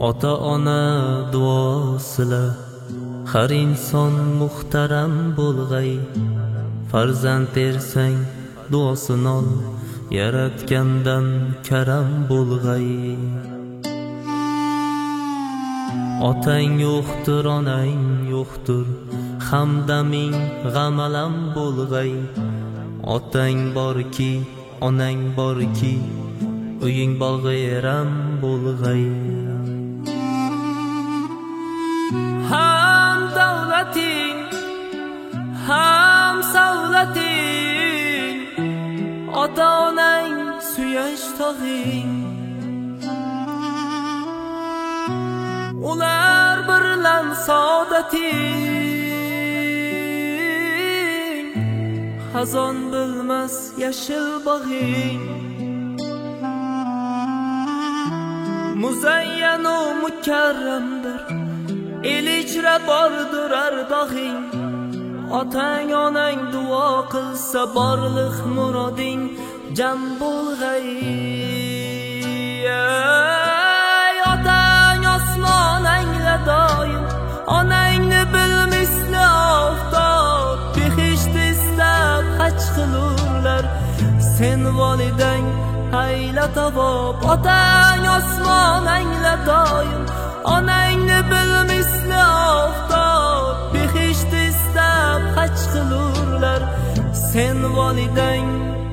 Ota-ona duosila har inson muhtaram bo'lg'ay. Farzand bersang duosini ol, yaratgandan karam bo'lg'ay. Otang yo'qdir, onang yo'qdir, hamdaming g'amalam bo'lg'ay. Otang borki, onang borki, uying bog'eram bo'lg'ay. Ham davlating, ham savlating, ota-onang suyanch tog'ing. Ular birlan saodating, xazon bilmas yashil bog'ing. Muzayyanu mukarramdir, el ichra bordir ardog'ing. Otang onang duo qilsa borliq muroding jam bo'lg'ay. Otang osmon angla doim, onangni bil misli oftob. Behesht istab haj qilurlar, sen volidang hayla tavob. Otang osmon angla doim, onangni bil misli oftob. Behesht istab haj qilurlar, sen volidang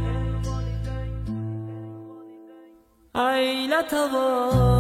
hayla tavob.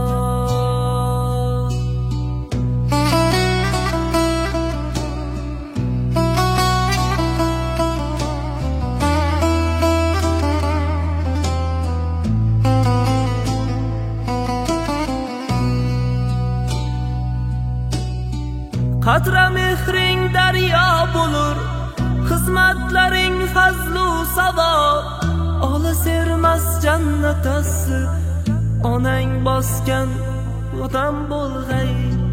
Qatra mehring daryo bo'lur, xizmatlaring fazlu savob. Olis ermas jannat asli, onang bosgan odam bo'lg'ay.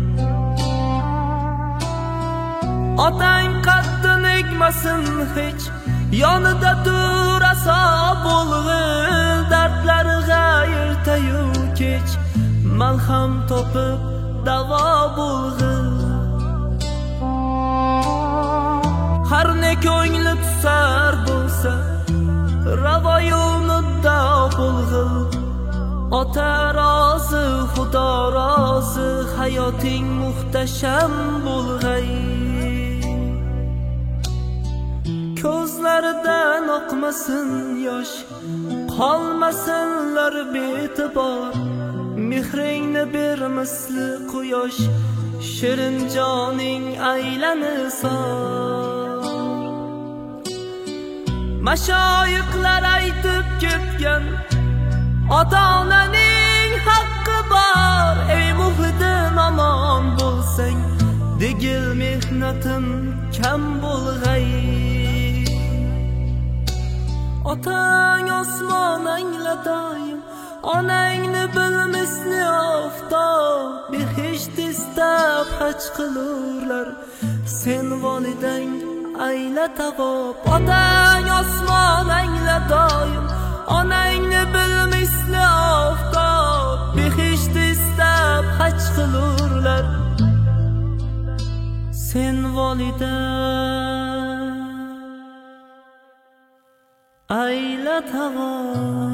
Otang qaddi egmasin hech, yonida tur aso bo'lg'il. Dardlariga ertayu kech malham topib davo bo'lg'il. Har ne ko'ngli tusar bo'lsa, ravoyu muddao bo'lg'il. Ota rozi, Xudo rozi, hayoting muhtasham bo'lg'ay. Ko'zlaridan oqmasin yosh, qolmasinlar be'tibor. Mehringni ber misli quyosh, shirin joning aylanisor. Mashoyiqlar aytib ketgan, ota-onaning haqqi bor. Ey muhidim omon bo'lsang, degil mehnatim kam bo'lg'ay. Otang osmon angla doim, onangni bil misli oftob. Behesht istab haj qilurlar, sen volidang ayla tavob. Otang osmon angla doim, onangni bil misli oftob. Behesht istab haj qilurlar, sen volidang ayla tavob.